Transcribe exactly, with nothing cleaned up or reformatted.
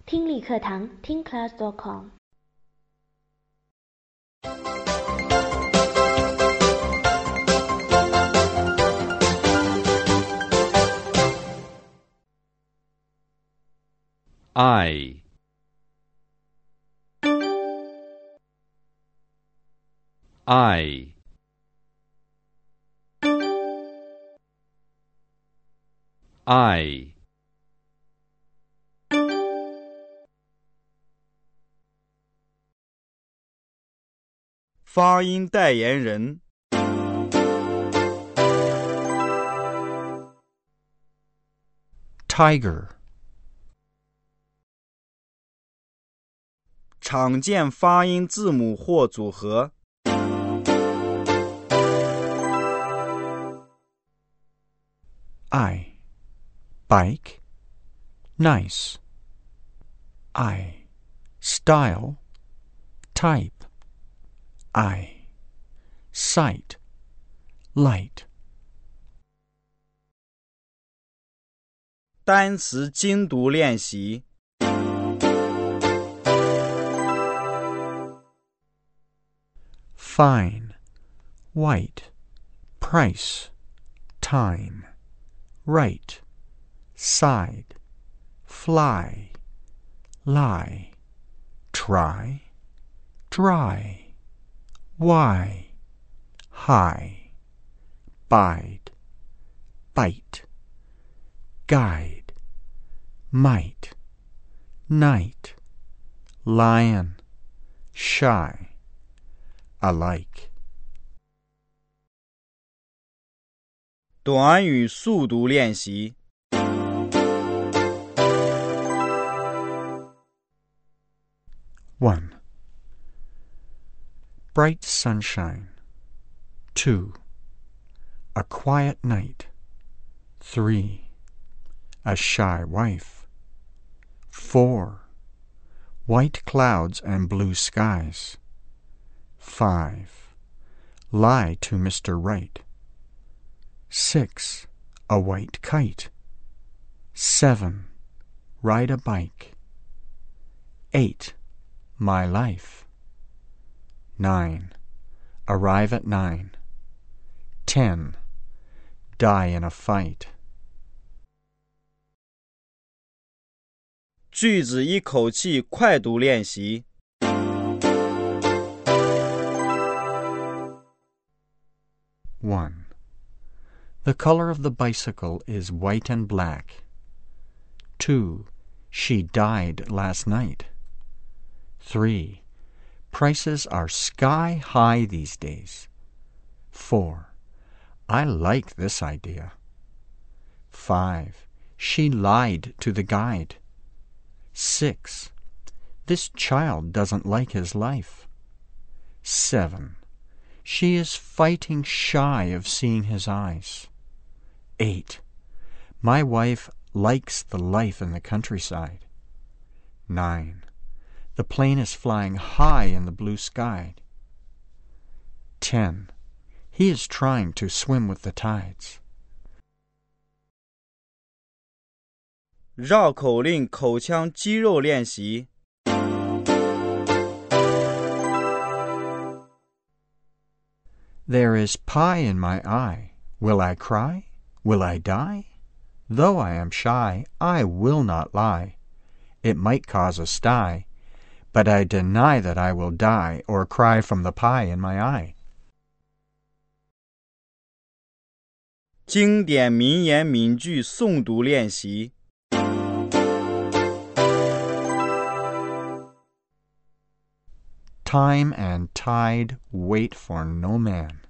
听力课堂听 class dot com。 I I I 发音代言人 Tiger. 常见发音字母或组合 I. Bike. Nice. I. Style. Type. I. Sight. Light. 单词精读练习 Fine. White. Price. Time. Right. Side. Fly. Lie. Try. Dry. Why. High. Bide. Bite. Guide. Might. Night. Lion. Shy. Alike. 短语速读练习 One. Bright sunshine. Two. A quiet night. Three. A shy wife. Four. White clouds and blue skies. Five. Lie to Mister Right. Six. A white kite. Seven. Ride a bike. Eight. My life. Nine. Arrive at nine. Ten. Die in a fight. 句子一口气快读练习 One. The color of the bicycle is white and black. Two. She died last night. Three. Prices are sky high these days. Four. I like this idea. Five. She lied to the guide. Six. This child doesn't like his life. Seven. She is fighting shy of seeing his eyes. Eight. My wife likes the life in the countryside. Nine. The plane is flying high in the blue sky. Ten. He is trying to swim with the tides. 绕口令口腔肌肉练习 There is pie in my eye. Will I cry? Will I die? Though I am shy, I will not lie. It might cause a sty, but I deny that I will die or cry from the pie in my eye. 经典名言名句诵读练习 Time and tide wait for no man.